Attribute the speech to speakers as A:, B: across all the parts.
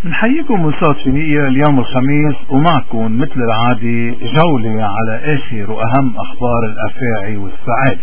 A: نحييكم من صوت فينيقيا اليوم الخميس، ومعكم مثل العادة جولة على آخر وأهم أخبار الأفاعي والسعادة.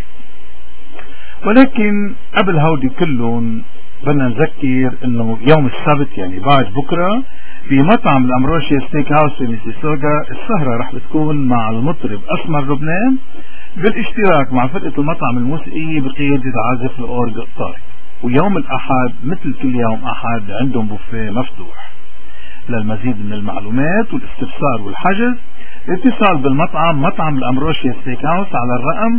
A: ولكن قبل هودي كلهم بدنا نذكر انه يوم السبت يعني بعد بكرة في مطعم الأمروشيا ستيك هاوس في ميسيسوغا السهرة رح بتكون مع المطرب أسمر لبنان بالاشتراك مع فرقة المطعم الموسيقية بقيادة عازف الأورج طارق. ويوم الأحد مثل كل يوم أحد عندهم بوفيه مفتوح. للمزيد من المعلومات والاستفسار والحجز الاتصال بالمطعم مطعم الأمروشيا ستيك هاوس على الرقم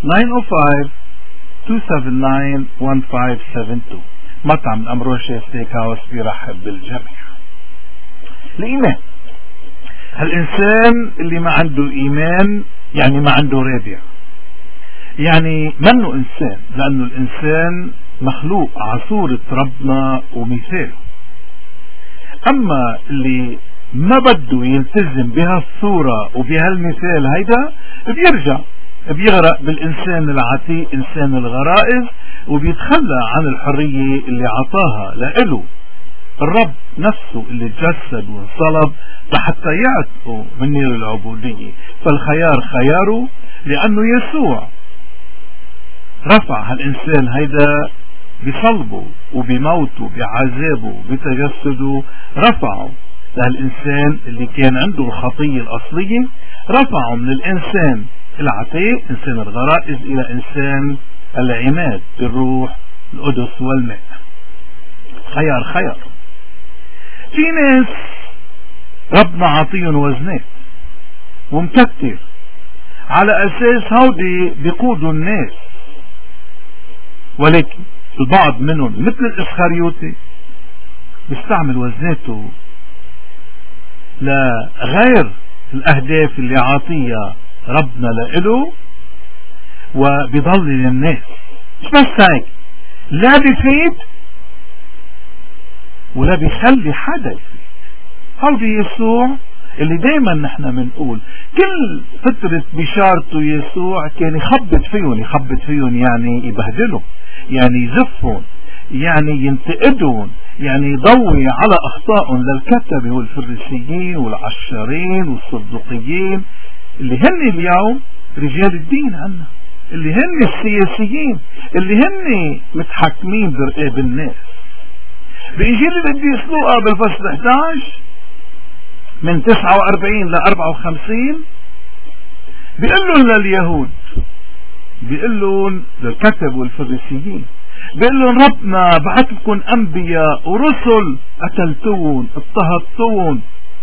A: 905-279-1572. مطعم الأمروشيا ستيك هاوس بيرحب بالجميع. الإيمان، الإنسان اللي ما عنده إيمان يعني ما عنده رادع، يعني منه إنسان، لأنه الإنسان مخلوق عصورة ربنا ومثاله. أما اللي ما بده يلتزم بهالصورة وبهالمثال هيدا بيرجع بيغرق بالإنسان العتيق إنسان الغرائز، وبيتخلى عن الحرية اللي عطاها لإله الرب نفسه اللي تجسد وانصلب لحتى يعتقه من نير العبودية. فالخيار خياره لأنه يسوع رفع هالإنسان هيدا بصلبه وبموته بعذابه بتجسده، رفعه لهالإنسان اللي كان عنده الخطية الأصلية، رفعه من الإنسان العتيق إنسان الغرائز إلى إنسان العماد بالروح القدس والماء. خيار خيار. في ناس ربنا عطيهم وزنات ومكتر على أساس هودي بيقودوا الناس، ولكن البعض منهم مثل الإسخريوطي بيستعمل وزناته لغير الأهداف اللي عاطيها ربنا لإله وبيضلل الناس. مش بس هيك، لا بيفيد ولا بيخلي حدا يفيد. هودي يسوع اللي دايما نحن بنقول كل فترة بشارته يسوع كان يخبط فيهم يعني يبهدلهم، يعني يزفهم، يعني ينتقدهم، يعني يضوي على أخطائهم للكتبة والفريسيين والعشارين والصدقيين اللي هن اليوم رجال الدين عنا، اللي هن السياسيين، اللي هن متحكمين برقاب الناس. بإنجيل القديس لوقا بالفصل 11 من 49 ل 54 بيقول لهم لليهود، بيقول لهم للكتب والفريسيين، بيقول لهم ربنا بعث لكم أنبياء ورسل قتلتوهم اضطهدتوهم،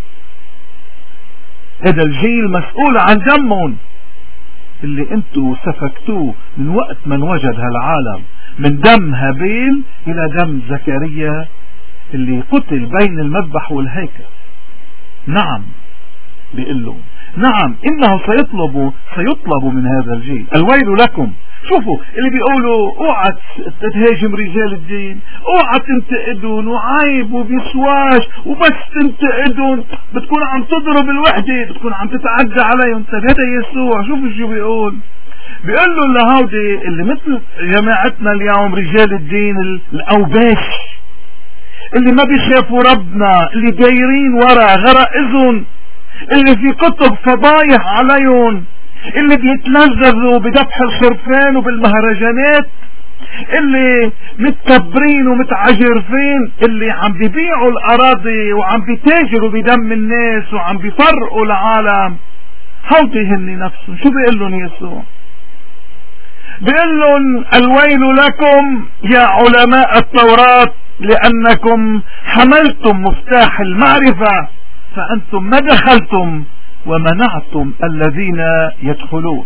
A: هذا الجيل مسؤول عن دمهم اللي انتوا سفكتوه من وقت من وجد هالعالم، من دم هابيل الى دم زكريا اللي قتل بين المذبح والهيكل. نعم بيقول لهم نعم انه سيطلب من هذا الجيل الويل لكم. شوفوا اللي بيقولوا اوعى تهاجم رجال الدين، اوعى تنتقدون وعيب وبيسواش، وبس تنتقدون بتكون عم تضرب الوحدة، بتكون عم تتعدى عليهم. طيب هذا يسوع شوفوا شو بيقول لهم لهودي اللي مثل جماعتنا اليوم رجال الدين الاوباش اللي ما بيخافوا ربنا، اللي دايرين ورا غرائزهم، اللي في كتب فضايح عليهم، اللي بيتلذذوا بذبح الخرفان وبالمهرجانات، اللي متكبرين ومتعجرفين، اللي عم بيبيعوا الأراضي وعم بيتاجروا بدم الناس وعم بيفرقوا العالم. هودي هن نفسهم شو بيقول لهم يسوع؟ بيقول لهم الويل لكم يا علماء التوراة لأنكم حملتم مفتاح المعرفة فأنتم ما دخلتم ومنعتم الذين يدخلون.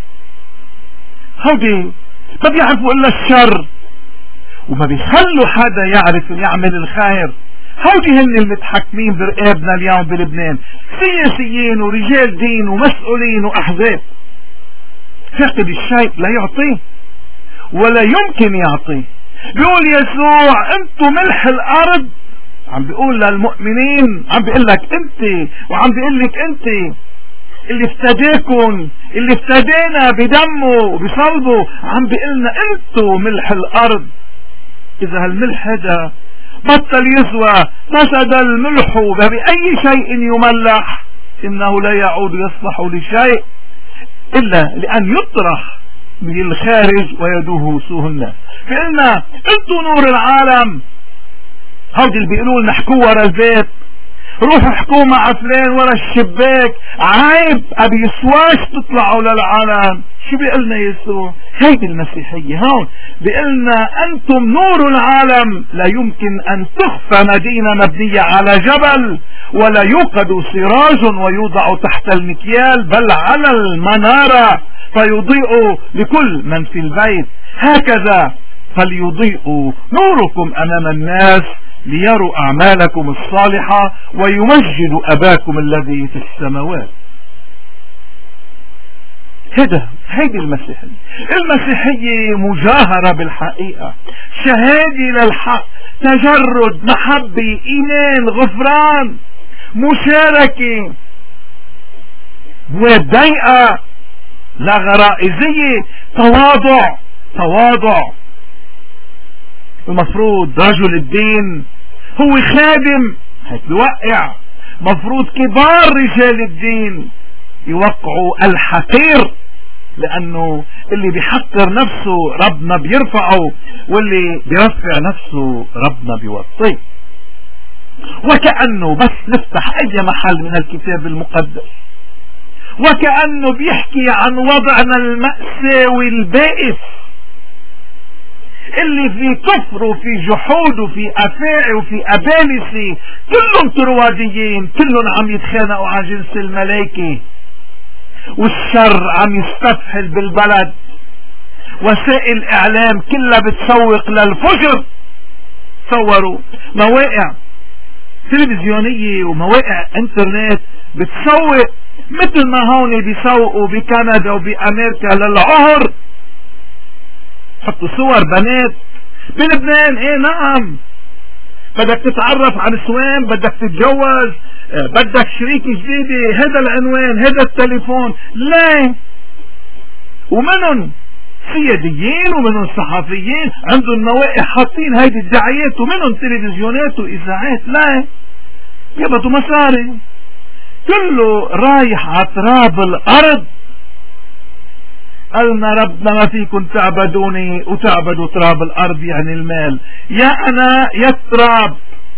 A: هودي ما بيعرفوا إلا الشر وما بيخلوا حدا يعرف يعمل الخير. هودي هن المتحكمين برقابنا اليوم بلبنان، سياسيين ورجال دين ومسؤولين وأحزاب. فاقد الشيء لا يعطيه ولا يمكن يعطيه. بيقول يسوع انتم ملح الأرض، عم بيقول للمؤمنين، عم بيقول لك انت وعم بيقول لك انت اللي افتداكم، اللي افتدينا بدمه وبصلبه، عم بيقول لنا انتم ملح الأرض. إذا هالملح هذا بطل يسوى، فسد الملح، فبأي شيء يملح إنه لا يعود يصلح لشيء إلا لأن يطرح بالخارج ويدوه سوء الناس. فإلنا انتوا نور العالم. هودي اللي بيقولوا لنا احكوا ورا البيت، روحوا احكوا مع فلان ورا الشباك، عيب ابي يسواش تطلعوا للعالم. شو بيقلنا يسوع؟ هيدي المسيحية. هون بيقلنا انتم نور العالم، لا يمكن ان تخفى مدينة مبنية على جبل، ولا يوقد سراج ويوضع تحت المكيال، بل على المنارة فيضيء لكل من في البيت. هكذا فليضيء نوركم امام الناس ليروا اعمالكم الصالحة ويمجدوا اباكم الذي في السماوات. هيدي المسيحية مجاهرة بالحقيقة، شهادة للحق، تجرد، محبة، ايمان، غفران، مشاركة، ضيقة، لا غرائزية، تواضع. المفروض رجل الدين هو خادم، هيك بيوقع. مفروض كبار رجال الدين يوقعوا الحقير، لأنه اللي بيحقر نفسه ربنا بيرفعه، واللي بيرفع نفسه ربنا بيوطيه. وكأنه بس نفتح أي محل من الكتاب المقدس وكأنه بيحكي عن وضعنا المأساوي البائس، اللي في كفر وفي جحود وفي أفاعي وفي أبالسي، كلهم ترواديين، كلهم عم يتخانقوا على جنس الملائكة، والشر عم يستفحل بالبلد، وسائل الاعلام كلها بتسوق للفجر. صوروا مواقع تلفزيونية ومواقع انترنت بتسوق مثل ما هون بيسوقوا بكندا وبأمريكا للعهر. حطوا صور بنات بلبنان، ايه نعم، بدك تتعرف على نسوان، بدك تتجوز، بدك شريك جديدة، هذا العنوان، هذا التليفون. لا، ومنهم سياديين ومنهم صحفيين عندهم مواقع حاطين هيدي الدعايات، ومنهم تلفزيونات واذاعات. لا، يبطوا مصاري، كله رايح على تراب الارض. قالنا ربنا ما فيكم تعبدوني وتعبدوا تراب الارض، يعني المال، يا انا يا التراب،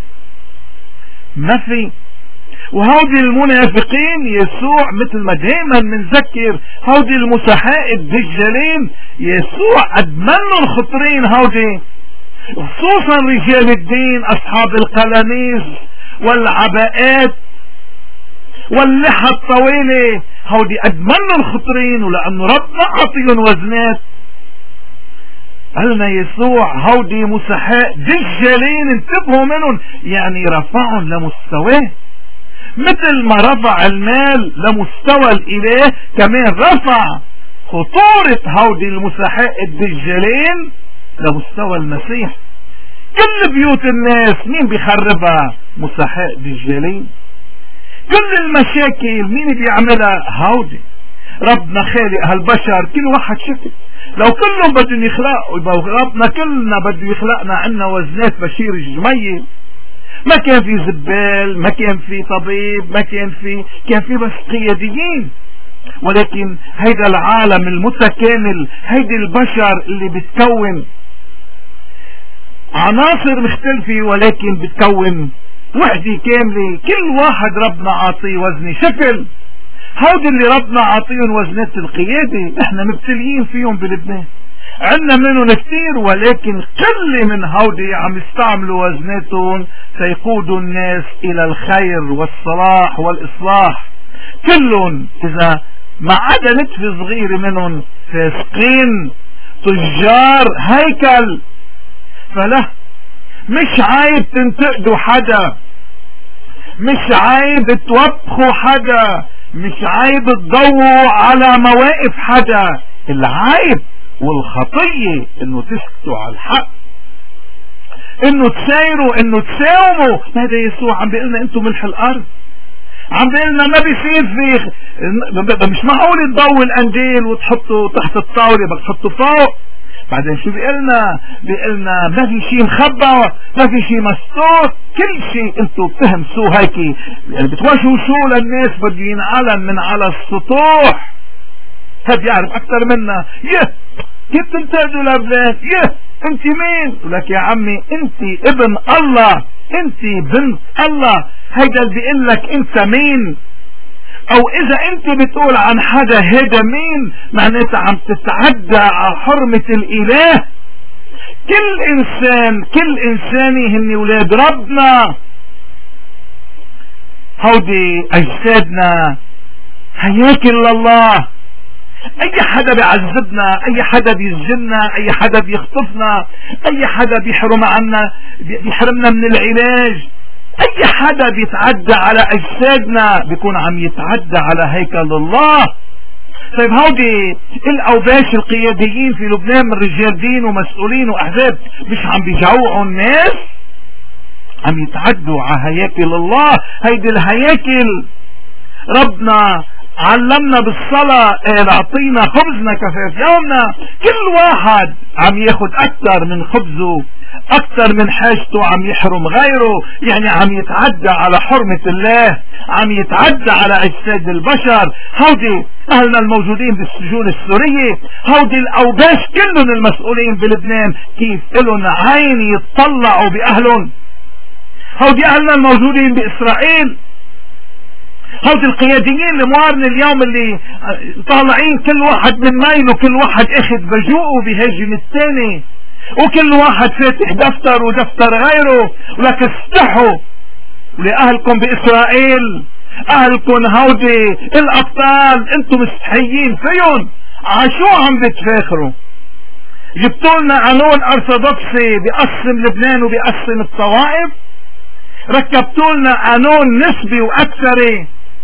A: ما في. وهودي المنافقين يسوع مثل ما دائما منذكر، هودي المسحاء الدجالين يسوع ادمنهم خطرين، هودي خصوصا رجال الدين اصحاب القلانيس والعباءات واللحى الطويلة، هودي ادمنهم خطرين، ولانه ربنا عطيهم وزنات. قالنا يسوع هودي مسحاء دجالين، انتبهوا منهم، يعني رفعهم لمستواه. مثل ما رفع المال لمستوى الاله، كمان رفع خطورة هودي المسحاء الدجالين لمستوى المسيح. كل بيوت الناس مين بيخربها؟ مسحاء دجالين. كل المشاكل مين بيعملها؟ هودي. ربنا خالق هالبشر كل واحد شكل، لو كلهم بدهم يخلقوا يبقى ربنا كلنا بده يخلقنا عنا وزنات بشير الجميل. ما كان في زبال، ما كان في طبيب، ما كان في بس قياديين. ولكن هيدا العالم المتكامل، هيدي البشر اللي بتكون عناصر مختلفة ولكن بتكون وحدة كاملة، كل واحد ربنا عاطيه وزن شكل. هودي اللي ربنا عاطيهم وزنات القيادة، احنا مبتليين فيهم بلبنان، عندنا منهم كثير، ولكن قلة من هودي عم يستعملوا وزناتهم سيقودوا الناس الى الخير والصلاح والاصلاح. كلهم اذا ما عدا نتفة صغيرة منهم فاسقين، تجار هيكل. فلا، مش عيب تنتقدوا حدا، مش عيب توبخوا حدا، مش عيب تضووا على مواقف حدا. العيب والخطية انه تسكتوا على الحق، انه تسايروا، انه تساوموا. هذا يسوع عم بيقلنا انتم ملح الارض، عم بيقلنا ما بيصير في، مش معقول تضوي القنديل وتحطه تحت الطاولة، بدك تحطه فوق. بعدين شو بيقلنا ما في شيء مخبى، ما في شيء مستور، كل شيء انتوا بتهمسوه هيك يعني بتوشوشوه للناس بده ينعلن من على السطوح. هاد يعرف اكثر منا. كيف تنتقدوا لفلان؟ انت مين؟ ولك يا عمي انت ابن الله، انت بنت الله. هيدا اللي بيقول لك انت مين. او اذا انت بتقول عن حدا هيدا مين، معناتها عم تتعدى على حرمة الاله. كل انساني هن ولاد ربنا، هودي اجسادنا هياكل لله. اي حدا بيعذبنا، اي حدا بيسجننا، اي حدا بيخطفنا، اي حدا بيحرمنا من العلاج، اي حدا بيتعدى على اجسادنا بيكون عم يتعدى على هيكل الله. طيب هودي الاوباش القياديين في لبنان من رجال دين ومسؤولين واحزاب مش عم بيجوعوا الناس؟ عم يتعدوا على هياكل الله. هيدي الهياكل ربنا علمنا بالصلاة اعطينا خبزنا كفاف يومنا. كل واحد عم ياخد اكتر من خبزه، اكتر من حاجته، عم يحرم غيره، يعني عم يتعدى على حرمة الله، عم يتعدى على اجساد البشر. هودي اهلنا الموجودين بالسجون السورية، هودي الاوباش كلهم المسؤولين بلبنان كيف لهم عين يتطلعوا باهلهم. هودي اهلنا الموجودين باسرائيل، هودي القياديين الموارن اليوم اللي طالعين كل واحد من ميله، كل واحد اخذ بجوءه بهاجم الثاني، وكل واحد فاتح دفتر ودفتر غيره. ولك استحوا ولأهلكم بإسرائيل، أهلكم هودي الأبطال انتم مستحيين فيهم. عشو عم بتفاخروا؟ جبتولنا قانون أرثوذكسي بيقسم لبنان وبيقسم الطوائف، ركبتولنا قانون نسبي وأكثري،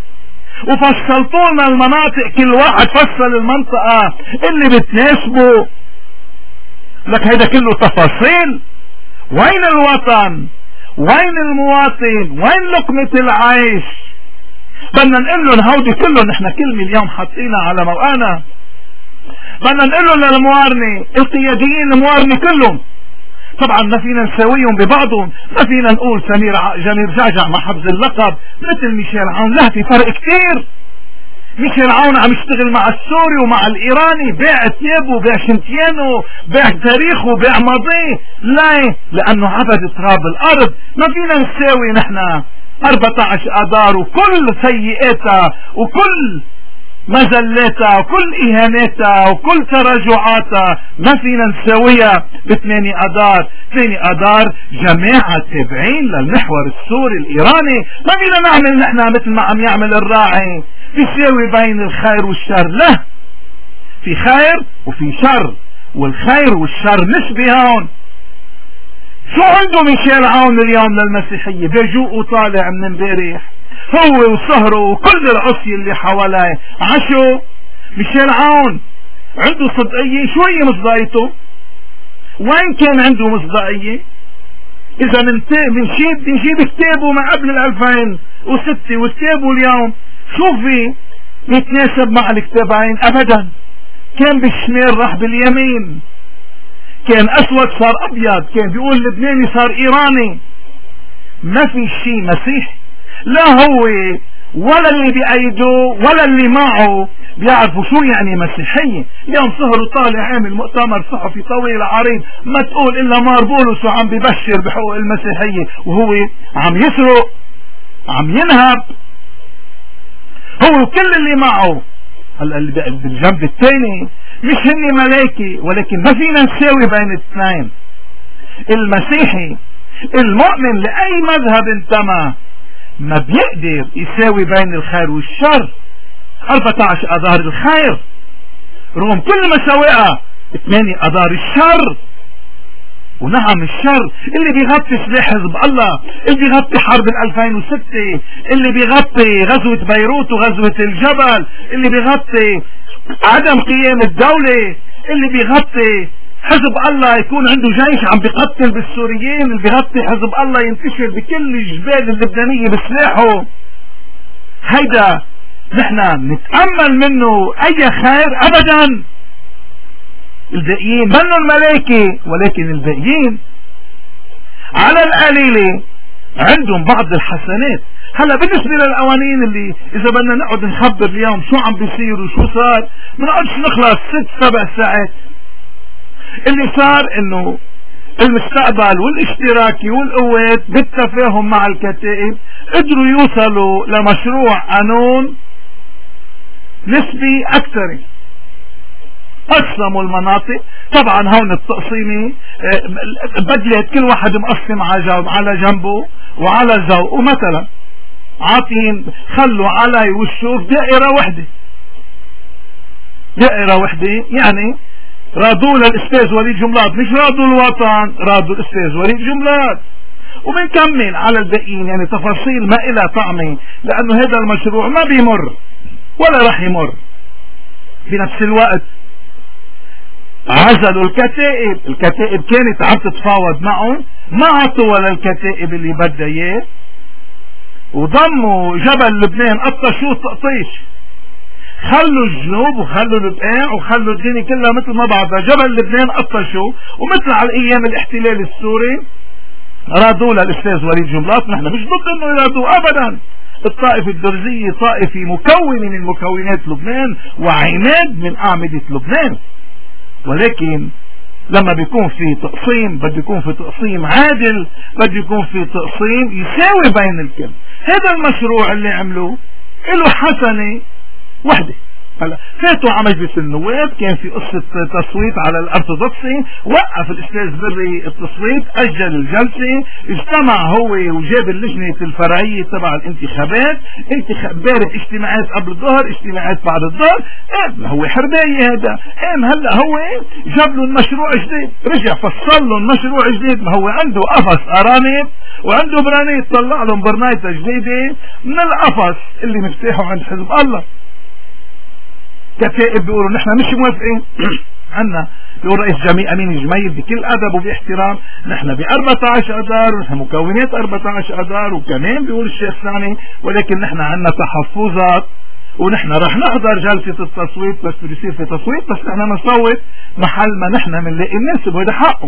A: وفصلتولنا المناطق، كل واحد فصل المنطقة اللي بتناسبه. لك هيدا كله تفاصيل. وين الوطن؟ وين المواطن؟ وين لقمة العيش؟ بدنا نقول لهم هودي كلهم نحن كلمة اليوم حاطينها على موقعنا، بدنا نقول لهم للموارنة القياديين الموارنة كلهم. طبعا ما فينا نساويهم ببعضهم، ما فينا نقول جمير جعجع مع حفظ اللقب مثل ميشيل عون، لا في فرق كتير. ميشيل عون عم يشتغل مع السوري ومع الايراني، بيع ثيابه، بيع شنتيانه، بيع تاريخه، بيع ماضيه. لا، لانه عبد تراب الارض. ما فينا نساوي نحن 14 اذار وكل سيئاتها وكل مزلاتها وكل اهاناتها وكل تراجعاتها، ما فينا نساويها ب8 اذار. 8 اذار جماعة تابعين للمحور السوري الايراني، ما فينا نعمل نحن مثل ما عم يعمل الراعي بيساوي بين الخير والشر. لا، في خير وفي شر، والخير والشر نسبي هون. شو عنده ميشيل عون اليوم للمسيحية؟ بيجوء وطالع من امبارح هو وسهره وكل العصي اللي حواليه. عشو ميشيل عون عنده صدقية؟ شو هي مصداقيته؟ وين كان عنده مصداقية؟ اذا بنجيب كتابه ما قبل 2006 وكتابه اليوم شو في يتناسب مع الكتابين؟ ابدا. كان بالشمال راح باليمين، كان اسود صار ابيض، كان بيقول لبناني صار ايراني. ما في شيء مسيحي، لا هو ولا اللي بأيده ولا اللي معه بيعرفوا شو يعني مسيحية. اليوم سهر وطالع عامل مؤتمر صحفي طويل عريض، ما تقول الا مار بولس وعم ببشر بحقوق المسيحية، وهو عم يسرق، عم ينهب هو وكل اللي معه. هلا اللي بالجنب الثاني مش هني ملاكي، ولكن ما فينا نساوي بين الاثنين. المسيحي المؤمن لأي مذهب انتمى ما بيقدر يساوي بين الخير والشر. 14 اذار الخير رغم كل مساوئها، 8 اذار الشر. ونعم الشر اللي بيغطي سلاح حزب الله، اللي بيغطي حرب 2006، اللي بيغطي غزوة بيروت وغزوة الجبل، اللي بيغطي عدم قيام الدولة، اللي بيغطي حزب الله يكون عنده جيش عم بيقتل بالسوريين، اللي بيغطي حزب الله ينتشر بكل الجبال اللبنانية بسلاحه. هيدا نحن نتأمل منه اي خير؟ ابدا. الباقيين منهم الملائكة، ولكن الباقيين على القليلة عندهم بعض الحسنات. هلا بالنسبة للقوانين اللي اذا بدنا نقعد نخبر اليوم شو عم بيصير وشو صار ما نقعدش نخلص 6-7 ساعات. اللي صار انه المستقبل والاشتراكي والقوات بالتفاهم مع الكتائب قدروا يوصلوا لمشروع قانون نسبي اكثر. قسموا المناطق، طبعا هون التقسيمة بدلت كل واحد مقسم على جنبه وعلى ذوقه. مثلا عاطين خلوا علي والشوف دائرة وحدة يعني رادوا للأستاذ وليد جملات، مش رادوا الوطن، رادوا الأستاذ وليد جملات. وبنكمل على الباقيين، يعني تفاصيل ما إلها طعمة، لأنه هذا المشروع ما بيمر ولا رح يمر. بنفس الوقت عزلوا الكتائب كانت عم تتفاوض معهم، ما عطوا ولا الكتائب اللي بدها اياه، وضموا جبل لبنان قطشوه تقطيش، خلوا الجنوب وخلوا البقاع وخلوا الدنيا كلها مثل ما بعضها. جبل لبنان قطشوه، ومثل على ايام الاحتلال السوري رادوا للاستاذ وليد جملات. نحن مش ضد انه يرادوا ابدا، الطائفة الدرزية طائفة مكونة من مكونات لبنان وعماد من اعمدة لبنان، ولكن لما بيكون في تقسيم بده يكون في تقسيم عادل، بده يكون في تقسيم يساوي بين الكل. هذا المشروع اللي عملوه له حسنة وحدة. هلا فاتوا على مجلس النواب، كان في قصة تصويت على الارثوذكسي، وقف الاستاذ بري التصويت، اجل الجلسة، اجتمع هو وجاب اللجنة الفرعية تبع الانتخابات، امبارح اجتماعات قبل الظهر، اجتماعات بعد الظهر. هو حرباية هذا. هلا هو جاب لهم مشروع جديد، رجع فصل لهم مشروع جديد. ما هو عنده قفص ارانب وعنده برانيت، طلع لهم برنايته جديدة من القفص اللي مفتاحه عند حزب الله. كتائب بيقولوا نحن مش موافقين. عنا بيقول رئيس جميع امين جميل بكل ادب وباحترام نحن ب14 اذار ونحن مكونات 14 اذار، وكمان بيقول الشيخ ثاني ولكن نحن عنا تحفظات ونحن رح نحضر جلسة التصويت، بس بده يصير في تصويت، بس نحن نصوت محل ما نحن بنلاقي الناس، وهذا حقه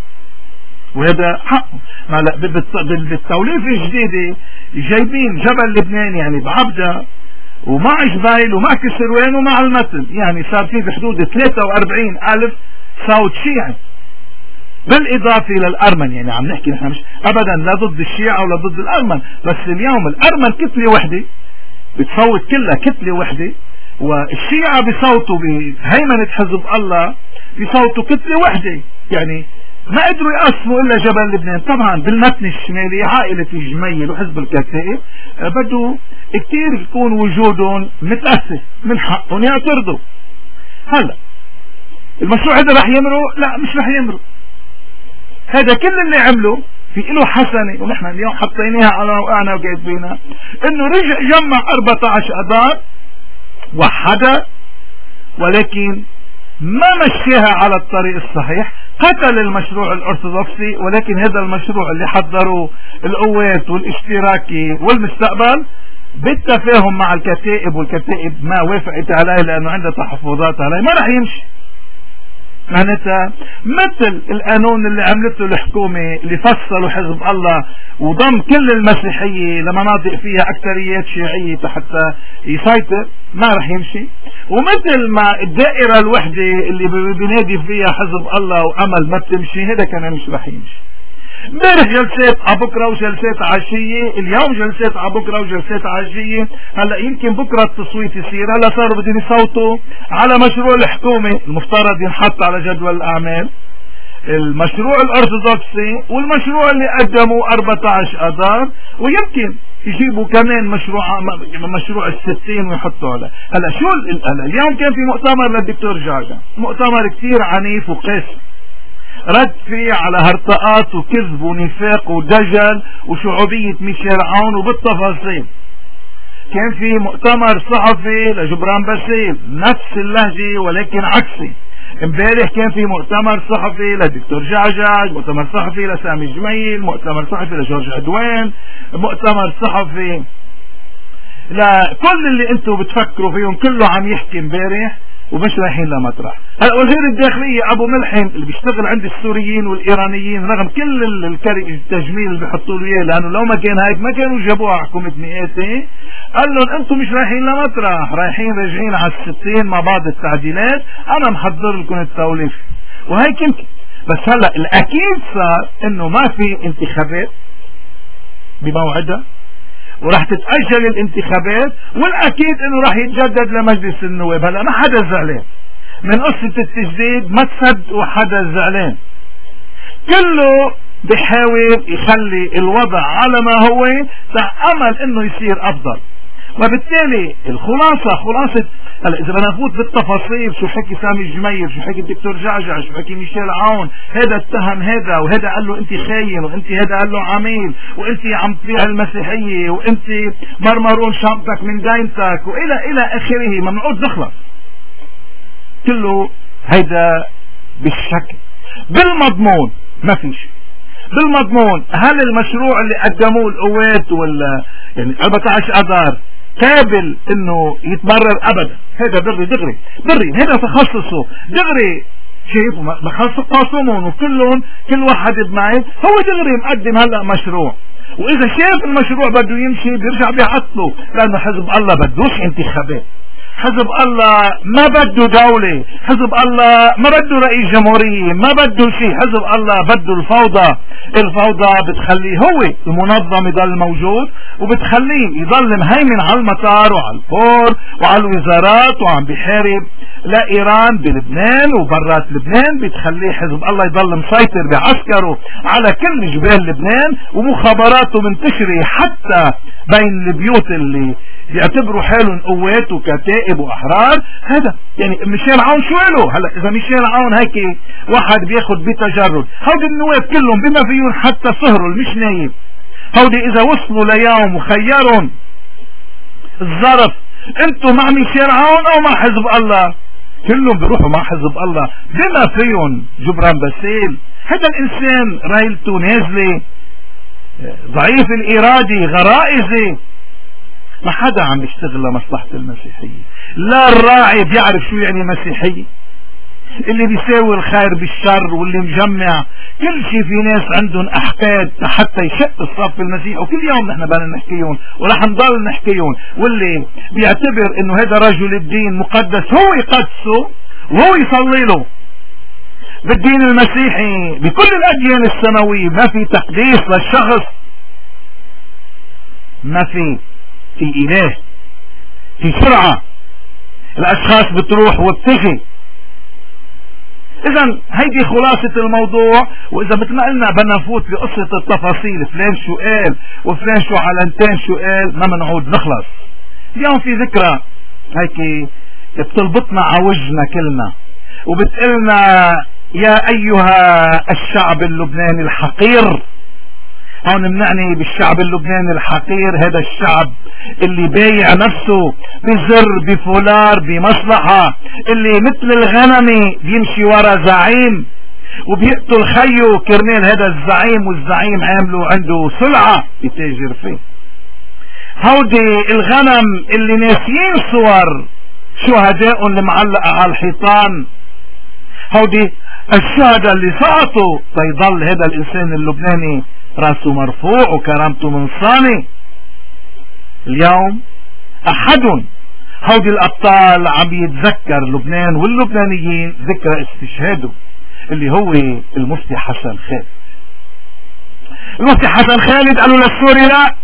A: وهذا حقه. هلا بالتوليفة الجديدة جايبين جبل لبنان يعني بعبدة ومع جبيل ومع كسروان ومع المتن، يعني صار في بحدود 43,000 صوت شيعي بالاضافه للارمن. يعني عم نحكي نحن مش ابدا لا ضد الشيعة ولا ضد الارمن، بس اليوم الارمن كتله وحده بتصوت كلها كتله وحده، والشيعة بصوتوا بهيمنة حزب الله بصوتوا كتله وحده. يعني ما قدروا يقسموا الا جبل لبنان. طبعا بالمتن الشمالي عائلة الجميل وحزب الكتائب بدوا كتير يكون وجودهم متأسف، من حقهم يعترضوا. هلا المشروع هذا رح يمروا؟ لا مش رح يمروا. هذا كل اللي عمله في له حسنة، ونحن اليوم حطيناها على وقعنا وكاتبينها، انه رجع جمع 14 اذار وحدا، ولكن ما مشيها على الطريق الصحيح، قتل المشروع الارثوذكسي. ولكن هذا المشروع اللي حضروه القوات والاشتراكي والمستقبل بالتفاهم مع الكتائب، والكتائب ما وافقت عليه لانه عندها تحفظات عليه، ما رح يمشي. معناتها مثل القانون اللي عملته الحكومة اللي فصلوا حزب الله وضم كل المسيحية لمناطق فيها اكثريات شيعية حتى يسيطر، ما رح يمشي. ومثل ما الدائرة الوحدة اللي بينادي فيها حزب الله وامل ما تمشي، هذا كمان مش رح يمشي. امبارح جلسات على بكره وجلسات عشيه، اليوم جلسات على بكره وجلسات عشيه. هلا يمكن بكره التصويت يصير. هلا صاروا بدهم يصوتوا على مشروع الحكومه المفترض ينحط على جدول الاعمال، المشروع الارثوذكسي والمشروع اللي قدموا 14 اذار، ويمكن يجيبوا كمان مشروع ال60 ويحطوا على. هلا شو اليوم كان في مؤتمر للدكتور جعجع، مؤتمر كثير عنيف وقاسي، رد فيه على هرطقات وكذب ونفاق ودجل وشعوبية ميشيل عون وبالتفاصيل. كان في مؤتمر صحفي لجبران باسيل نفس اللهجة ولكن عكسي. امبارح كان في مؤتمر صحفي للدكتور جعجع، مؤتمر صحفي لسامي جميل، مؤتمر صحفي لجورج عدوان، مؤتمر صحفي لكل اللي انتم بتفكروا فيهم، كله عم يحكي امبارح ومش رايحين لمطرح. هلا وزير الداخلية ابو ملحم اللي بيشتغل عند السوريين والايرانيين رغم كل التجميل اللي بيحطوا له اياه، لانه لو ما كان هيك ما كانوا جابوها حكومة مئاتي، قال لهم انتم مش رايحين لمطرح، رايحين راجعين على ال60 مع بعض التعديلات، انا محضر لكم التوليفة. وهيك يمكن بس هلا الاكيد صار انه ما في انتخابات بموعدها وراح تتأجل الانتخابات، والاكيد انه راح يتجدد لمجلس النواب. هلا ما حدا زعلان من قصة التجديد، ما تصد وحدا زعلان، كله بحاول يخلي الوضع على ما هو امل انه يصير افضل. وبالتالي خلاصة هلا اذا بدنا نفوت بالتفاصيل، شو حكي سامي الجميل، شو حكي الدكتور جعجع، شو حكي ميشيل عون، هذا اتهم هذا، وهذا قال له انت خاين، وانت هذا قال له عميل، وانت عم تبيع المسيحية، وانت مرمرون شنطتك من داينتك، الى اخره، ما بنقعد نخلص. كله هيدا بالشكل. بالمضمون ما في شيء. بالمضمون هل المشروع اللي قدموه القوات ولا يعني 14 اذار قابل انه يتمرر؟ ابدا. هذا دغري هذا تخصصه دغري، شايفوا بخصص قاسمهم وكلهم كل واحد بمعي هو دغري مقدم هلا مشروع، واذا شاف المشروع بده يمشي بيرجع بيعطله، لانه حزب الله بدوش انتخابات، حزب الله ما بده دولة، حزب الله ما بده رئيس جمهورية، ما بده شيء، حزب الله بده الفوضى بتخليه هو المنظم يضل موجود، وبتخليه يضل مهيمن على المطار وعلى البور وعلى الوزارات، وعم بيحارب لإيران بلبنان وبرات لبنان، بتخليه حزب الله يضل مسيطر بعسكره على كل جبال لبنان، ومخابراته منتشرة حتى بين البيوت اللي بيعتبروا حالهم قوات وكتائب واحرار. هذا يعني ميشيل عون شو له؟ هلا اذا ميشيل عون هيك واحد بياخد بتجرد، هودي النواب كلهم بما فيهم حتى صهروا مش نايب، هودي اذا وصلوا ليوم وخيرهم الظرف انتم مع ميشيل عون او مع حزب الله، كلهم بيروحوا مع حزب الله بما فيهم جبران باسيل. هذا الانسان رايلته نازله، ضعيف الارادي، غرائزي، ما حدا عم يشتغل لمصلحة المسيحية. لا الراعي بيعرف شو يعني مسيحية، اللي بيساوي الخير بالشر، واللي مجمع كل شيء. في ناس عندهم احقاد حتى يشق الصف المسيحي، وكل يوم نحن بدنا نحكيهم ورح نضل نحكيهم، واللي بيعتبر انه هذا رجل الدين مقدس هو يقدسه وهو يصلي له. بالدين المسيحي بكل الاديان السماوية ما في تقديس للشخص، ما في اله، في سرعة الاشخاص بتروح وبتجي. اذا هيدي خلاصة الموضوع. واذا مثل ما قلنا بدنا نفوت بقصة التفاصيل، فلان شو قال وفلان شو علنتين شو قال، ما بنعود نخلص. اليوم في ذكرى هيك بتلبطنا على وجهنا كلنا وبتقلنا يا ايها الشعب اللبناني الحقير. هون بنعني بالشعب اللبناني الحقير هذا الشعب اللي بايع نفسه بزر بفولار بمصلحة، اللي مثل الغنمي بيمشي ورا زعيم وبيقتل خيه كرمال هذا الزعيم، والزعيم عامله عنده سلعة يتاجر فيه. هودي الغنم اللي ناسيين صور شهداء اللي معلقة على الحيطان، هودي الشهداء اللي سقطوا فيضل هذا الانسان اللبناني راسه مرفوع وكرامته منصانة. اليوم احد هودي الابطال عم يتذكر لبنان واللبنانيين ذكرى استشهاده اللي هو المفتي حسن خالد. المفتي حسن خالد قالوا للسوري لا،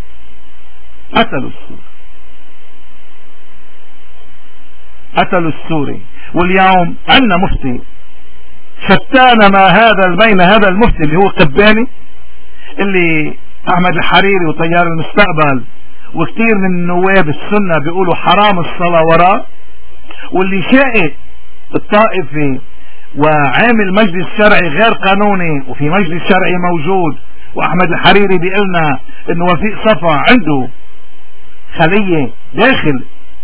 A: قتلوا السوري. واليوم عندنا مفتي شتان ما هذا بين هذا المفتي اللي هو قباني اللي احمد الحريري وطيار المستقبل وكثير من النواب السنة بيقولوا حرام الصلاة وراه، واللي شائع الطائفي وعامل مجلس شرعي غير قانوني وفي مجلس شرعي موجود. واحمد الحريري بيقلنا انه وفيق صفا عنده خلية داخل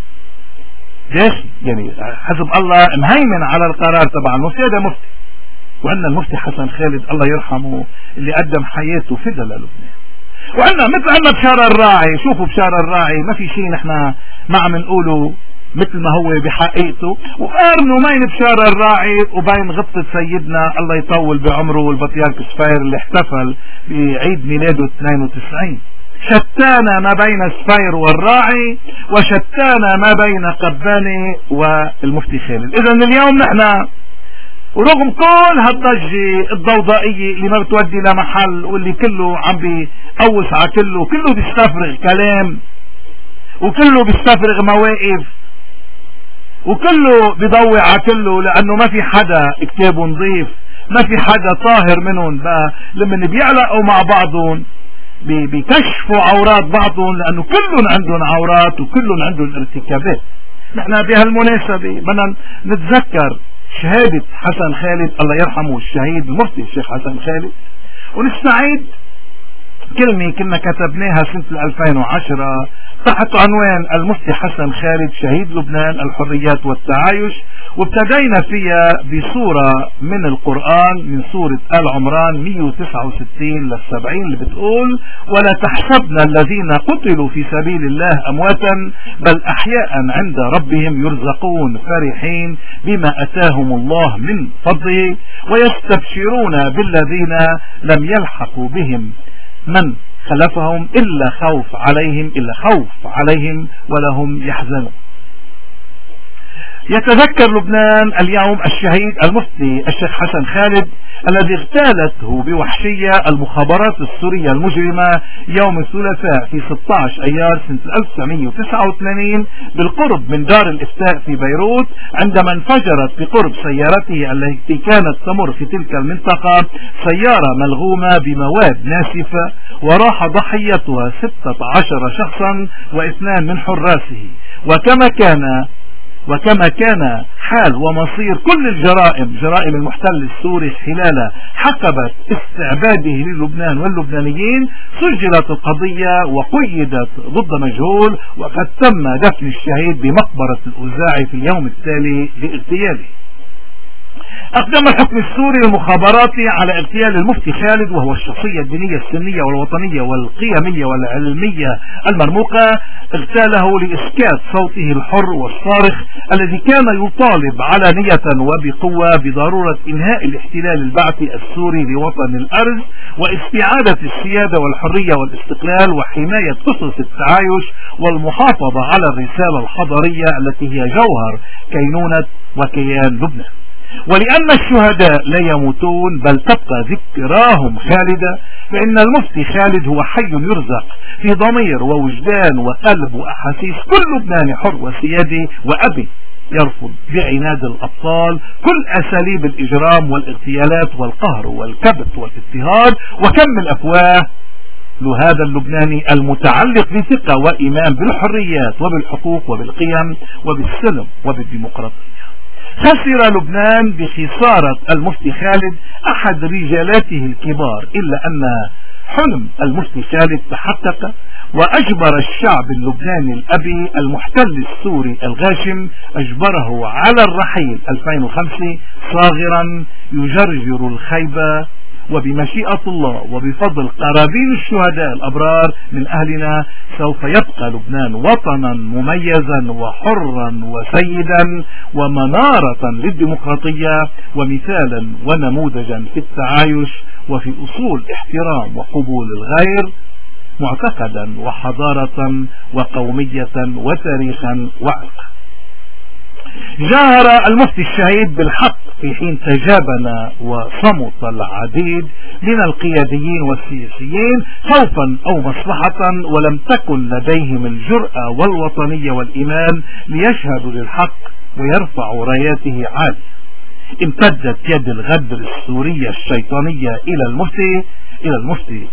A: يعني حزب الله مهيمن على القرار تبع المفتي. هذا مفتي. وعندنا المفتي حسن خالد الله يرحمه اللي قدم حياته فدا للبنان. وعندنا مثل عندنا بشار الراعي. شوفوا بشار الراعي ما في شيء نحن ما عم نقوله مثل ما هو بحقيقته، وقارنوا بين بشار الراعي وبين غبطة سيدنا الله يطول بعمره والبطريرك سفير اللي احتفل بعيد ميلاده 92. شتانا ما بين سفير والراعي، وشتانا ما بين قباني والمفتي خالد. اذا اليوم نحن ورغم كل هالضجة الضوضائية اللي ما بتودي لمحل، واللي كله عم بيقوس على كله بيستفرغ كلام، وكله بيستفرغ مواقف، وكله بيضوي على كله، لانه ما في حدا كتابه نظيف، ما في حدا طاهر منهم. لما بيعلقوا مع بعضهم بيكشفوا عورات بعضهم، لانه كلهم عندهم عورات وكلهم عندهم ارتكابات. نحن بهالمناسبة بدنا نتذكر شهادة حسن خالد الله يرحمه، الشهيد المفتي الشيخ حسن خالد، ونستعيد كلمة كنا كتبناها سنة 2010 تحت عنوان المفتي حسن خالد شهيد لبنان الحريات والتعايش، وابتدينا فيها بصورة من القرآن من سورة آل عمران 169 لل70 اللي بتقول: ولا تحسبنا الذين قتلوا في سبيل الله أمواتا بل أحياء عند ربهم يرزقون فرحين بما أتاهم الله من فضله ويستبشرون بالذين لم يلحقوا بهم من خلفهم إلا خوف عليهم ولهم يحزنون. يتذكر لبنان اليوم الشهيد المفتي الشيخ حسن خالد الذي اغتالته بوحشية المخابرات السورية المجرمة يوم الثلاثاء في 16 أيار سنة 1989 بالقرب من دار الإفتاء في بيروت، عندما انفجرت بقرب سيارته التي كانت تمر في تلك المنطقة سيارة ملغومة بمواد ناسفة، وراح ضحيتها 16 شخصا و2 من حراسه. وكما كان حال ومصير كل جرائم المحتل السوري خلال حقبة استعباده للبنان واللبنانيين، سجلت القضية وقيدت ضد مجهول، وقد تم دفن الشهيد بمقبرة الأوزاعي في اليوم التالي لاغتياله. أقدم الحكم السوري المخابراتي على اغتيال المفتي خالد، وهو الشخصية الدينية السنية والوطنية والقيمية والعلمية المرموقة، اغتاله لإسكات صوته الحر والصارخ الذي كان يطالب علانية وبقوة بضرورة إنهاء الاحتلال البعثي السوري لوطن الأرز واستعادة السيادة والحرية والاستقلال وحماية أسس التعايش والمحافظة على الرسالة الحضارية التي هي جوهر كينونة وكيان لبنان. ولأن الشهداء لا يموتون بل تبقى ذكراهم خالدة، فإن المفتي خالد هو حي يرزق في ضمير ووجدان وقلب وأحاسيس كل لبناني حر وسيادي وأبي يرفض بعناد الأبطال كل أساليب الإجرام والاغتيالات والقهر والكبت والاضطهاد وكم الأفواه لهذا اللبناني المتعلق بثقة وإيمان بالحريات وبالحقوق وبالقيم وبالسلم وبالديمقراطية. خسر لبنان بخسارة المفتي خالد أحد رجالاته الكبار، إلا أن حلم المفتي خالد تحقق، وأجبر الشعب اللبناني الأبي المحتل السوري الغاشم أجبره على الرحيل 2005 صاغرا يجرجر الخيبة. وبمشيئة الله وبفضل قرابين الشهداء الأبرار من أهلنا سوف يبقى لبنان وطنا مميزا وحرا وسيدا ومنارة للديمقراطية ومثالا ونموذجا في التعايش وفي أصول احترام وقبول الغير، معتقدا وحضارة وقومية وتاريخا وعرقا. جاهر المفتي الشهيد بالحق في حين تجابن وصمت العديد من القياديين والسياسيين خوفا أو مصلحة، ولم تكن لديهم الجرأة والوطنية والإيمان ليشهدوا للحق ويرفعوا راياته عالية. امتدت يد الغدر السورية الشيطانية إلى المفتي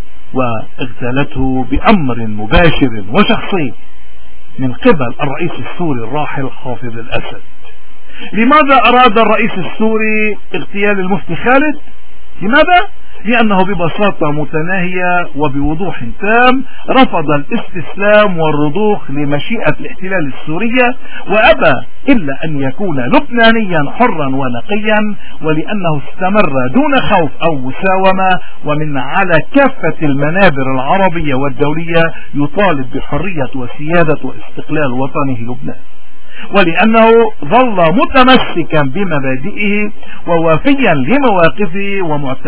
A: واغتالته بأمر مباشر وشخصي من قبل الرئيس السوري الراحل حافظ الأسد. لماذا أراد الرئيس السوري اغتيال المفتي خالد؟ لماذا؟ لأنه ببساطة متناهية وبوضوح تام رفض الاستسلام والرضوخ لمشيئة الاحتلال السورية، وأبى إلا أن يكون لبنانيا حرا ونقيا، ولأنه استمر دون خوف أو مساومة ومن على كافة المنابر العربية والدولية يطالب بحرية وسيادة واستقلال وطنه لبنان. ولأنه ظل متمسكا بمبادئه ووافيا لمواقفه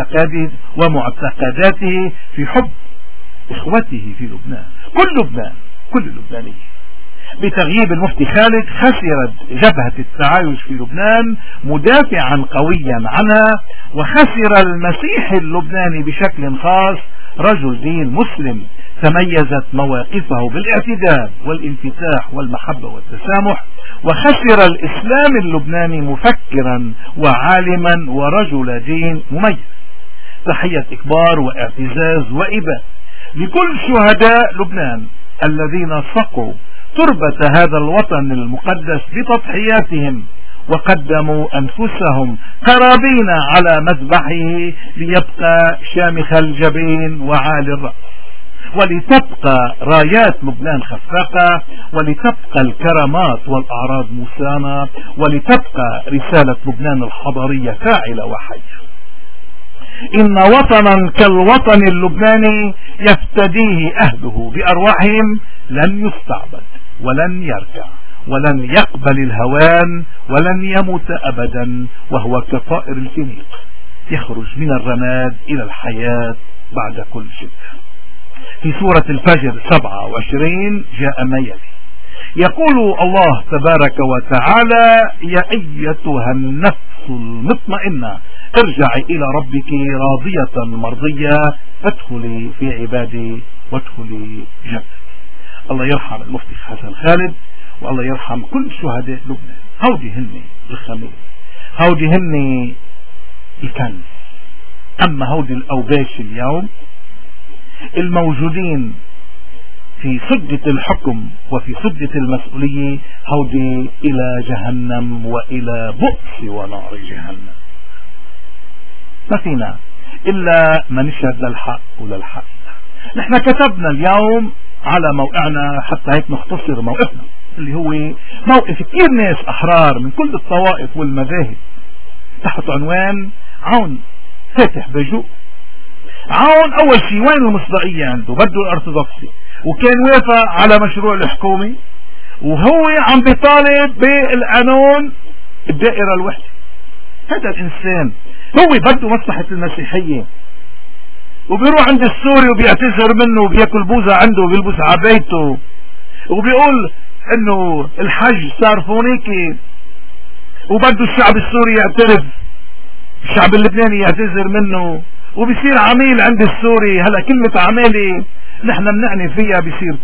A: ومعتقداته في حب إخوته في لبنان، كل لبناني. بتغييب المفتي خالد خسرت جبهة التعايش في لبنان مدافعا قويا عنها، وخسر المسيحي اللبناني بشكل خاص رجل دين مسلم تميزت مواقفه بالاعتدال والانفتاح والمحبة والتسامح، وخسر الإسلام اللبناني مفكرا وعالما ورجل دين مميز. تحية إكبار واعتزاز وإباء لكل شهداء لبنان الذين سقوا تربة هذا الوطن المقدس بتضحياتهم وقدموا أنفسهم قرابين على مذبحه ليبقى شامخ الجبين وعالي الرأس، ولتبقى رايات لبنان خفاقة، ولتبقى الكرامات والأعراض مسامة، ولتبقى رسالة لبنان الحضارية فاعلة وحية. إن وطنا كالوطن اللبناني يفتديه أهله بأرواحهم لن يستعبد ولن يرجع ولن يقبل الهوان ولن يموت أبدا، وهو كطائر الفينيق يخرج من الرماد إلى الحياة بعد كل شدة. في سورة الفجر 27 جاء ما يلي: يقول الله تبارك وتعالى: يا أيتها النفس المطمئنة ارجعي إلى ربك راضية مرضية فادخلي في عبادي وادخلي جنتي. الله يرحم المفتي حسن خالد، والله يرحم كل شهداء لبنان. هودي هني الخميس، هودي هني الكنز. أما هودي الأوباش اليوم الموجودين في سدة الحكم وفي سدة المسؤولية، هودي إلى جهنم وإلى بؤس ونار جهنم. ما فينا إلا ما نشهد للحق وللحق. نحن كتبنا اليوم على موقعنا حتى هيك نختصر موقفنا اللي هو موقف كثير ناس أحرار من كل الطوائف والمذاهب تحت عنوان عون فاتح بجوء. عون أول شيء وين المصداقية عنده؟ بده الأرثوذكسي، وكان وافق على مشروع الحكومي، وهو عم بيطالب بالقانون الدائرة الوحدة. هذا الإنسان هو بده مصلحة المسيحية، وبيروح عند السوري وبيعتذر منه وبياكل بوزة عنده وبيلبس عبايته وبيقول انه الحج صار فونيكي، وبده الشعب السوري يعترف، الشعب اللبناني يعتذر منه، وبيصير عميل عند السوري. هلا كلمة عمالي نحن بنعني فيها بيصير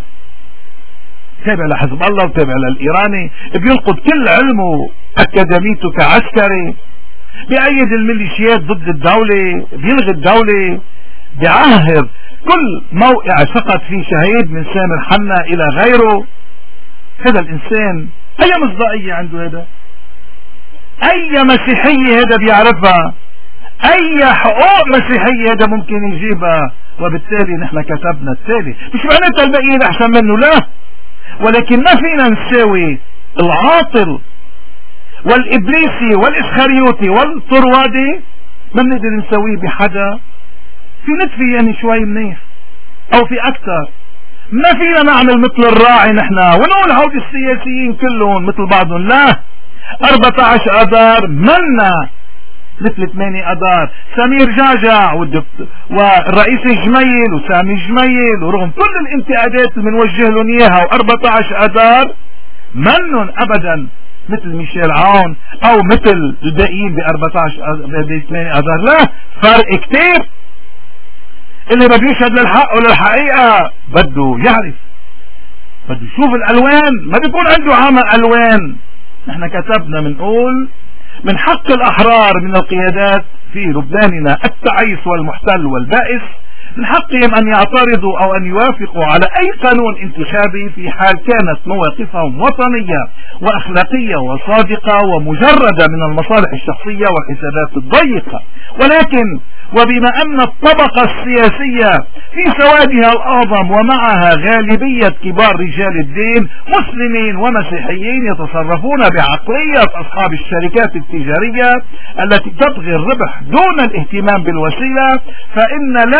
A: تابع لحزب الله وتابع للإيراني، بيلقط كل علمه أكاديميته كعسكري، بيأيد الميليشيات ضد الدولة، بيلغي الدولة، بيعهد كل موقع سقط فيه شهيد من سامر حنا إلى غيره. هذا الإنسان أي مصداقية عنده؟ هذا أي مسيحية هذا بيعرفها؟ أي حقوق مسيحية هذا ممكن يجيبها؟ وبالتالي نحن كتبنا التالي، مش معناتها الباقيين أحسن منه، لا، ولكن ما فينا نساوي العاطل والإبليسي والإسخريوتي والطروادي، ما بنقدر نسويه بحدا. في نتفي يعني شوي منيح أو في أكثر. ما فينا نعمل مثل الراعي نحن ونقول هودي السياسيين كلهم مثل بعضهم، لا. 14 أذار منا مثل 8 أذار. سمير جعجع والرئيس الجميل وسامي الجميل، ورغم كل الانتقادات اللي بنوجه لهم اياها، و14 أذار منن ابدا مثل ميشيل عون او مثل الباقيين ب 8 أذار. لا، فرق كتير. اللي بده يشهد للحق وللحقيقة بده يعرف، بده يشوف الالوان، ما بيكون عنده عامة الوان. نحن كتبنا بنقول من حق الأحرار من القيادات في لبناننا التعيس والمحتل والبائس، من حقهم أن يعترضوا أو أن يوافقوا على أي قانون انتخابي في حال كانت مواقفهم وطنية وأخلاقية وصادقة ومجردة من المصالح الشخصية والحسابات الضيقة. ولكن وبما أن الطبقة السياسية في سوادها الأعظم ومعها غالبية كبار رجال الدين مسلمين ومسيحيين يتصرفون بعقلية أصحاب الشركات التجارية التي تبغي الربح دون الاهتمام بالوسيلة، فإن لا قيمة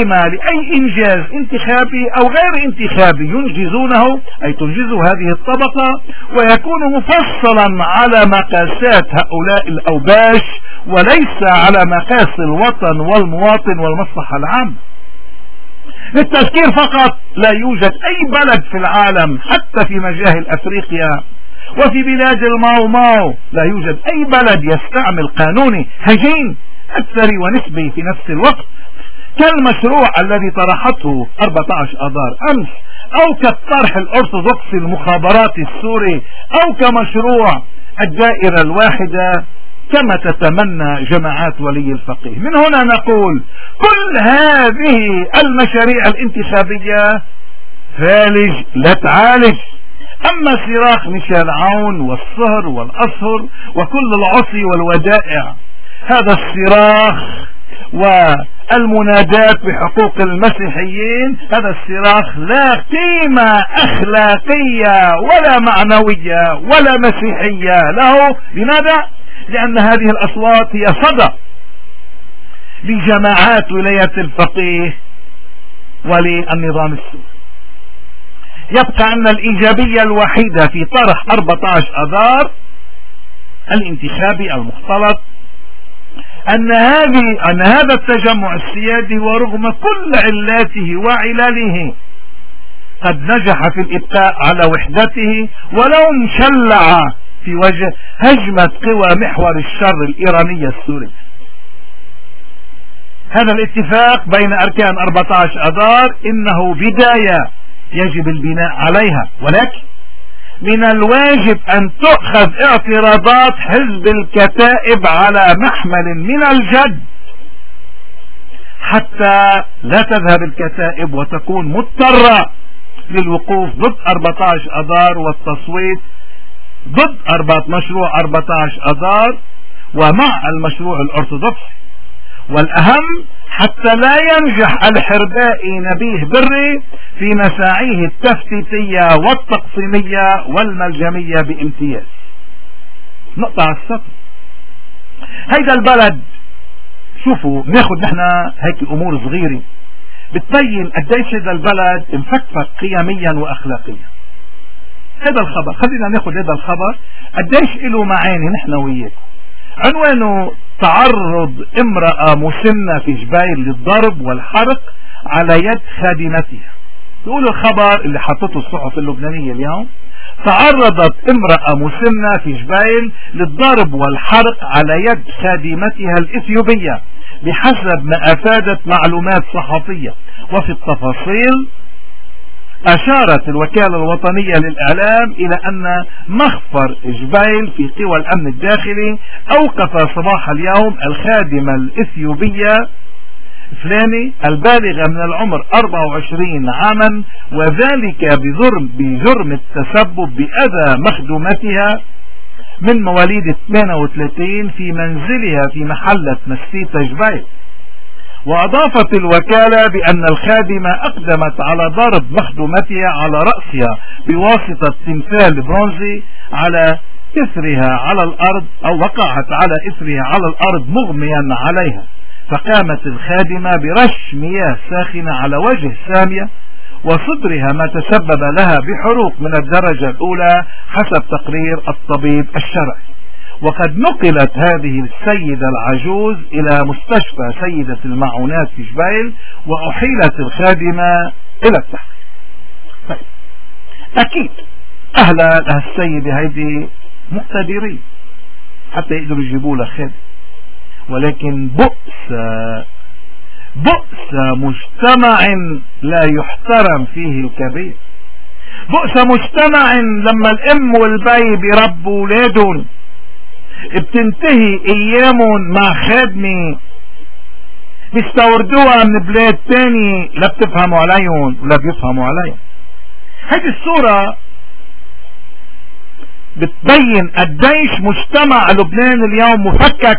A: قائمة لأي إنجاز انتخابي أو غير انتخابي ينجزونه، أي تنجز هذه الطبقة، ويكون مفصلا على مقاسات هؤلاء الأوباش وليس على مقاس الوطن والمواطن والمصلحة العامة. للتذكير فقط، لا يوجد أي بلد في العالم حتى في مجاهل أفريقيا وفي بلاد الماو لا يوجد أي بلد يستعمل قانون هجين أكثري ونسبي في نفس الوقت كالمشروع الذي طرحته 14 آذار أمس، أو كالطرح الأرثوذكسي المخابراتي السوري، أو كمشروع الدائرة الواحدة كما تتمنى جماعات ولي الفقيه. من هنا نقول كل هذه المشاريع الانتخابية فالج لا تعالج. أما صراخ ميشيل عون والصهر والأصهر وكل العصي والودائع، هذا الصراخ والمنادات بحقوق المسيحيين، هذا الصراخ لا قيمة أخلاقية ولا معنوية ولا مسيحية له. لماذا؟ لأن هذه الأصوات هي صدى لجماعات ولاية الفقيه وللنظام السوري. يبقى أن الإيجابية الوحيدة في طرح 14 آذار الانتخابي المختلط أن هذا التجمع السيادي ورغم كل علاته وعلاله قد نجح في الإبقاء على وحدته ولو انشلع في وجه هجمة قوى محور الشر الإيرانية السورية. هذا الاتفاق بين أركان 14 آذار إنه بداية يجب البناء عليها، ولكن من الواجب أن تؤخذ اعتراضات حزب الكتائب على محمل من الجد حتى لا تذهب الكتائب وتكون مضطرة للوقوف ضد 14 آذار والتصويت ضد مشروع 14 آذار ومع المشروع الأرثوذكسي. والأهم حتى لا ينجح الحربائي نبيه بري في مساعيه التفتيتية والتقسيمية والملجمية بامتياز. نقطة على السطر. هيدا البلد، شوفوا ناخد نحن هيك امور صغيرة بتبين قديش هذا البلد مفكفك قيميا واخلاقيا. هذا الخبر، خلينا ناخد هذا الخبر قديش له معاني نحن وياكم. عنوانه تعرض امرأة مسنة في جبيل للضرب والحرق على يد خادمتها. يقول الخبر اللي حطته الصحف اللبنانية اليوم: تعرضت امرأة مسنة في جبيل للضرب والحرق على يد خادمتها الإثيوبية بحسب ما أفادت معلومات صحفية. وفي التفاصيل أشارت الوكالة الوطنية للإعلام إلى أن مخفر جبيل في قوى الأمن الداخلي أوقف صباح اليوم الخادمة الإثيوبية فلاني البالغة من العمر 24 عاما، وذلك بجرم التسبب بأذى مخدومتها من مواليد 38 في منزلها في محلة مسيتة جبيل. وأضافت الوكالة بأن الخادمة أقدمت على ضرب مخدومتها على رأسها بواسطة تمثال برونزي على إثرها على الأرض، أو وقعت على إثرها على الأرض مغميا عليها، فقامت الخادمة برش مياه ساخنة على وجه سامية وصدرها ما تسبب لها بحروق من الدرجة الأولى حسب تقرير الطبيب الشرعي. وقد نقلت هذه السيدة العجوز إلى مستشفى سيدة المعونات في جبيل وأحيلت الخادمة إلى التحقيق. طيب. أكيد أهل السيدة هذه مقتدرين حتى يقدروا يجيبوا لها خادم، ولكن بؤس مجتمع لا يحترم فيه الكبير. بؤس مجتمع لما الأم والبي بيربوا أولادهم بتنتهي ايامهم مع خادمة بيستوردوها من بلاد تاني لا بتفهموا عليهم ولا بيفهموا عليهم. هذه الصورة بتبين قديش مجتمع لبنان اليوم مفكك.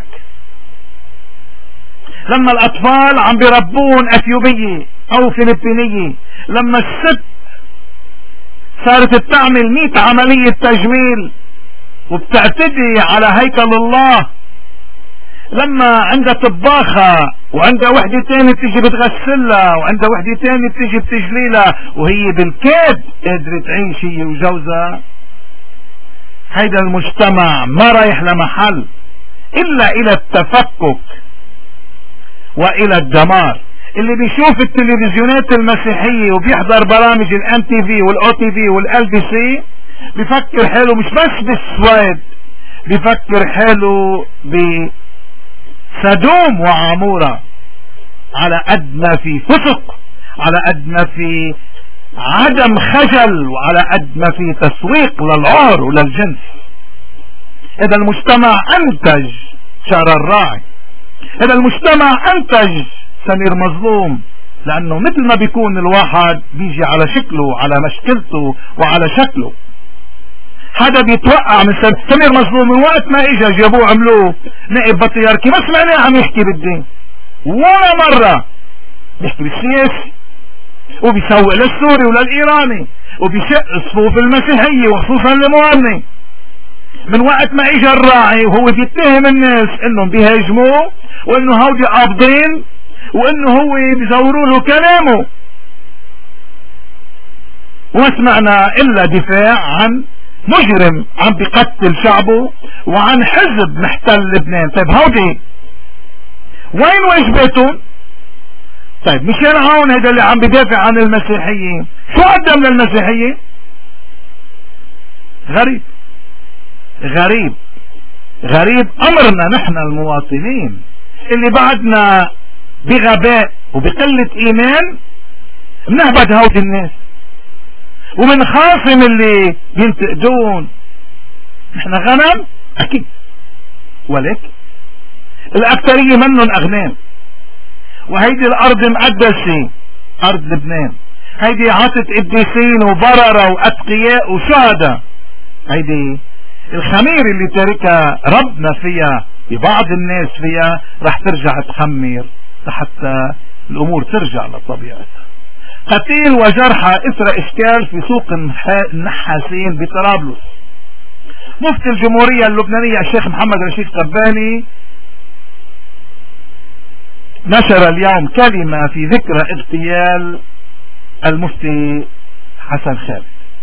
A: لما الاطفال عم بيربون اثيوبية او فلبينية، لما الست صارت بتعمل 100 عملية تجميل وبتعتدي على هيكل الله، لما عندها طباخة وعندها وحدة تانية بتيجي بتغسلها وعندها وحدة تانية بتيجي بتجليلها وهي بالكاد قادرة تعيش هي وجوزها، هيدا المجتمع ما رايح لمحل إلا إلى التفكك وإلى الدمار. اللي بيشوف التلفزيونات المسيحية وبيحضر برامج الMTV والOTV والLBC بيفكر حاله مش بس بالسويد، بيفكر حاله بسدوم وعمورة، على قد ما في فسق، على قد ما في عدم خجل، وعلى قد ما في تسويق للعار وللجنس. هذا المجتمع أنتج شارع الراعي، هذا المجتمع أنتج سمير مظلوم، لأنه مثل ما بيكون الواحد بيجي على شكله على مشكلته وعلى شكله. هذا بيتوقع من سمير مظلوم من وقت ما اجا جابوه عملوه نائب بطياركي ما سمعناه عم يحكي بالدين ولا مرة. بيحكي بالسياسي وبيسوق للسوري وللإيراني وبيشق صفوف المسيحية وخصوصا المؤمنين. من وقت ما اجا الراعي وهو بيتهم الناس انهم بيهاجموه وانه هودي قابضين وانه هو بيزوروا له كلامه، وما سمعنا الا دفاع عن مجرم عم بيقتل شعبه وعن حزب محتل لبنان. طيب هودي وين واجباتهم؟ طيب مشان عون هذا اللي عم بدافع عن المسيحيين شو قدم للمسيحيين؟ غريب غريب غريب. امرنا نحن المواطنين اللي بعدنا بغباء وبقلة ايمان بنهبد هودي الناس ومن خاصم اللي ينتقدون. نحن غنم اكيد، ولكن الاكثرية منهم اغنام، وهيدي الارض مقدسة ارض لبنان، هيدي عطت قديسين وبررة واتقياء وشهداء. هيدي الخمير اللي تركها ربنا فيها ببعض الناس فيها رح ترجع تخمر حتى الامور ترجع لطبيعتها. قتيل وجرحى اثر اشكال في سوق النحاسين بطرابلس. مفتي الجمهورية اللبنانية الشيخ محمد رشيد قباني نشر اليوم كلمة في ذكرى اغتيال المفتي حسن خالد.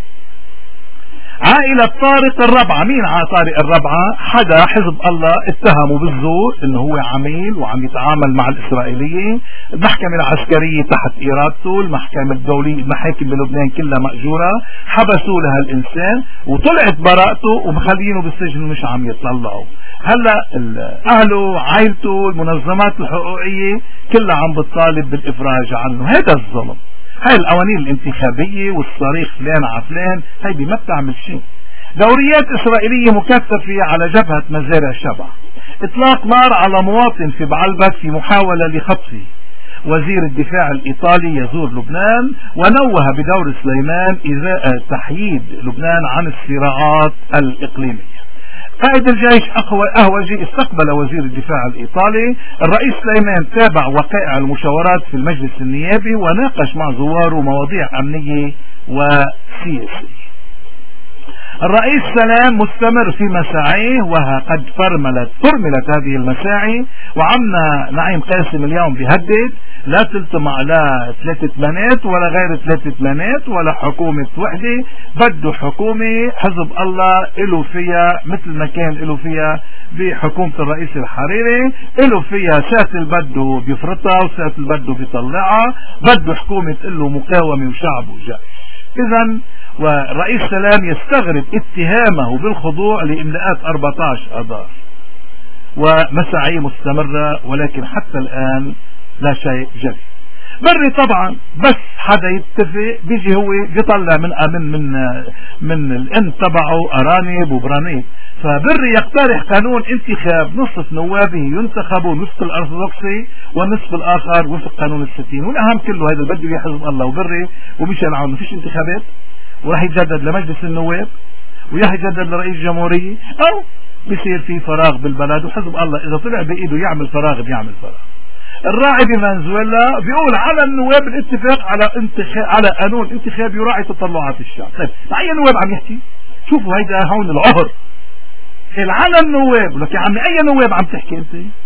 A: عائلة طارق الربعة، مين طارق الربعة؟ حدا حزب الله اتهمه بالزور انه هو عميل وعم يتعامل مع الاسرائيليين. المحكمة العسكرية تحت ارادته، المحكمة الدولية، المحاكم بلبنان كلها مأجورة، حبسوا لها الانسان وطلعت براءته ومخلينه بالسجن ومش عم يطلعوا. هلا اهله عائلته المنظمات الحقوقية كلها عم بتطالب بالافراج عنه. هذا الظلم. هاي القوانين الانتخابية والصريخ فلان على فلان هيدي ما بتعمل شيء. دوريات اسرائيلية مكثفة على جبهة مزارع شبع. اطلاق نار على مواطن في بعلبك في محاولة لخطفه. وزير الدفاع الايطالي يزور لبنان ونوه بدور سليمان ازاء تحييد لبنان عن الصراعات الاقليمية. قائد الجيش أهوجي استقبل وزير الدفاع الإيطالي. الرئيس سليمان تابع وقائع المشاورات في المجلس النيابي وناقش مع زواره مواضيع أمنية وسياسية. الرئيس سلام مستمر في مساعيه وقد فرملت هذه المساعي. وعمنا نعيم قاسم اليوم بيهدد لا تلتم على 3 بنات ولا غير 3 بنات ولا حكومة وحدة، بده حكومة حزب الله له فيها مثل ما كان له فيها بحكومة الرئيس الحريري، له فيها سات البده بيفرطها وسات البده بيطلعها، بده حكومة له مقاومة وشعب وجيش. إذن والرئيس سلام يستغرب اتهامه بالخضوع لإملاءات 14 آذار ومساعي مستمرة، ولكن حتى الآن لا شيء جري. بري طبعا بس حدا يتفق بيجي هو بيطلع من الان تبعه ارانب وبرانيب. فبري يقترح قانون انتخاب نصف نوابه ينتخبوا نصف الارثوذكسي والنصف الاخر وفق قانون الستين. والاهم كله هذا بده اياه حزب الله وبري ومشان عون. مفيش انتخابات وراح يتجدد لمجلس النواب وراح يتجدد لرئيس الجمهورية، او بيصير في فراغ بالبلد. وحزب الله اذا طلع بايده يعمل فراغ بيعمل فراغ. الراعي بفنزويلا بيقول على النواب الاتفاق على قانون انتخاب يراعي تطلعات الشعب. طيب اي نواب عم يحكي؟ شوفوا هيدا هون العهر على النواب. لك يا عمي اي نواب عم تحكي انت؟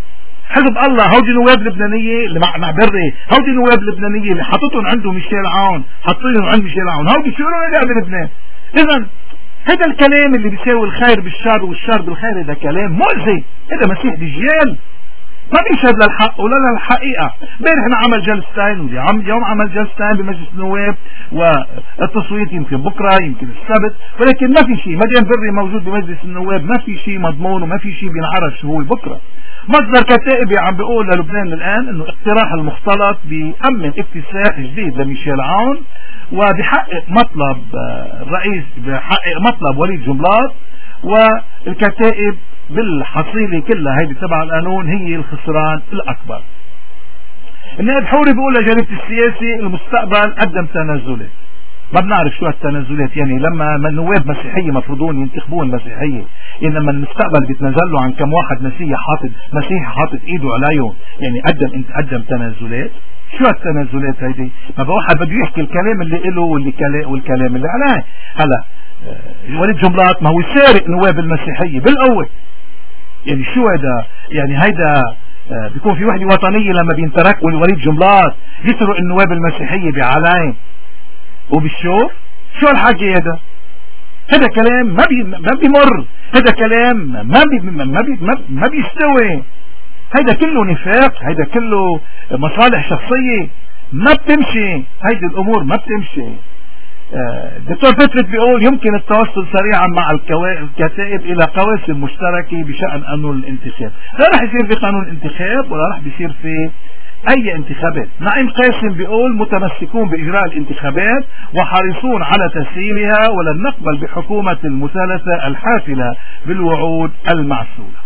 A: حزب الله هودي نواب لبنانية اللي مع بري، هودي نواب لبنانية اللي حطتهم عنده ميشيل عون، حطينهم عند ميشيل عون، هودي شو له بلبنان. إذا هذا الكلام اللي بيساوي الخير بالشر والشر بالخير هذا كلام مؤذي، هذا مسيح دجال ما بيشهد للحق ولا للحقيقة. امبارح عمل جلستين واليوم عمل جلستين بمجلس النواب، والتصويت يمكن بكرة يمكن السبت، ولكن ما في شيء، ما دام بري موجود بمجلس النواب ما في شيء مضمون وما في شيء بينعرف شو هو بكرة. مصدر كتائبي عم بيقول للبنان الآن انه اقتراح المختلط بيأمن اكتساح جديد لميشيل عون وبيحقق مطلب الرئيس، بيحقق مطلب وليد جنبلاط، والكتائب بالحصيلة كلها هيدي تبع القانون هي الخسران الأكبر. النائب حوري بيقول لجريدة السياسي المستقبل قدم تنازلات. ما بنعرف شو التنازلات، يعني لما النواب مسيحية مفروضون ينتخبون مسيحية، انما المستقبل بيتنازلوا عن كم واحد مسيحي حاطط ايده عليهم، يعني قدم تنازلات. شو التنازلات هيدي؟ ما واحد بده يحكي الكلام اللي له والكلام اللي عليه. هلا وليد جنبلاط ما هو سارق نواب المسيحية بالقوة، يعني شو هذا؟ يعني هيدا بيكون في وحدة وطنية لما بينترك وليد جنبلاط يسرق النواب المسيحية بعلاين وبالشوف. شو الحكي هذا؟ هذا كلام ما بيمر، هذا كلام ما بيستوي، هذا كله نفاق، هذا كله مصالح شخصية، ما بتمشي هيدي الأمور، ما بتمشي. الدكتور فترة بيقول يمكن التوصل سريعا مع الكتائب إلى قواسم مشتركة بشأن قانون الانتخاب. لا رح يصير في قانون الانتخاب ولا رح بيصير في أي انتخابات. نعيم قاسم بيقول متمسكون بإجراء الانتخابات وحريصون على تسهيلها، ولن نقبل بحكومة المثالثة الحافلة بالوعود المعسولة.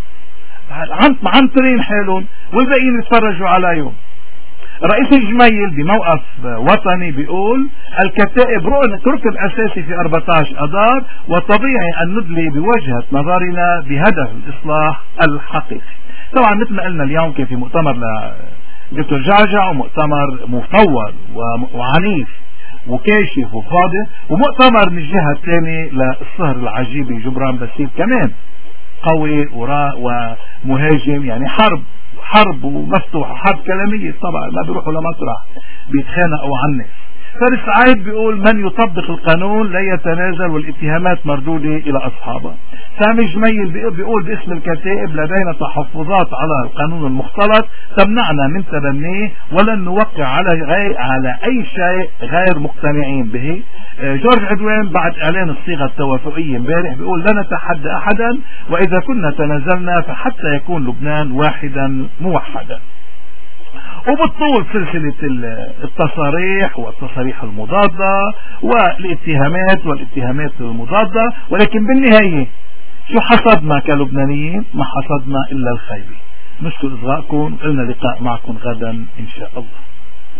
A: عنطرين حالهم والباقيين يتفرجوا عليهم. رئيس الجميل بموقف وطني بيقول الكتائب ركن أساسي في 14 أذار، وطبيعي أن ندلي بوجهة نظرنا بهدف الإصلاح الحقيقي. طبعا مثل ما قلنا اليوم كان في مؤتمر لدكتور جعجع، ومؤتمر مفوض وعنيف وكاشف وفاضي، ومؤتمر من الجهة الثانية للصهر العجيبي جبران باسيل كمان قوي ومهاجم، يعني حرب ومفتوحة، حرب كلامية طبعا، ما بيروحوا لمطرح بيتخانقوا عنه. فارس سعيد بيقول من يطبق القانون لا يتنازل والاتهامات مردودة إلى أصحابها. سامي جميل بيقول باسم الكتائب لدينا تحفظات على القانون المختلط تمنعنا من تبنيه ولن نوقع على أي شيء غير مقتنعين به. جورج عدوان بعد إعلان الصيغة التوافقية امبارح بيقول لا نتحدى أحدا، وإذا كنا تنازلنا فحتى يكون لبنان واحدا موحدا. وبالطول سلسلة التصاريح والتصاريح المضادة والاتهامات المضادة، ولكن بالنهاية شو حصدنا كلبنانيين؟ ما حصدنا إلا الخيبة. نشكر إصغائكم، لنا لقاء معكم غدا إن شاء الله.